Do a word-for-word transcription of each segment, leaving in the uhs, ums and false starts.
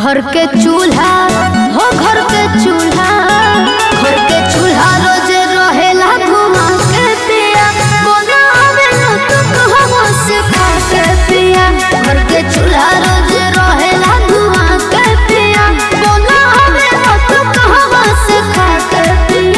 घर के चूल्हा हो घर के चूल्हा घर के चूल्हा रोज रहेला घुमा के पिया बनावे न तो कहवा से खा के पिया घर के चूल्हा रोज रहेला घुमा के पिया बनावे न तो कहवा से खा के पिया।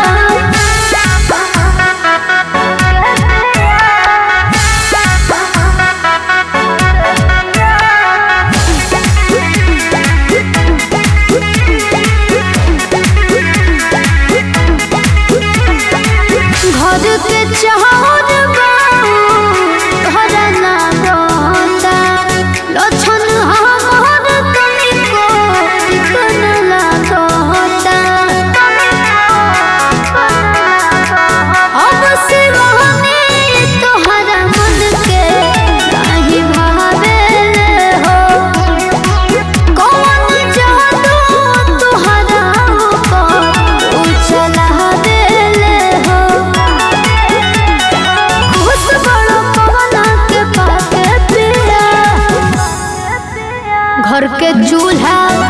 घर के चाहत घरना बता लक्षण हमार तनिको चिकन लागता अब सिवानी तोहरा मन के काहे भावेले हो कौन जादू तोहरा ऊपर उछला देले हो खुश बड़ो पवना के पाके पिया घर के चूल्हा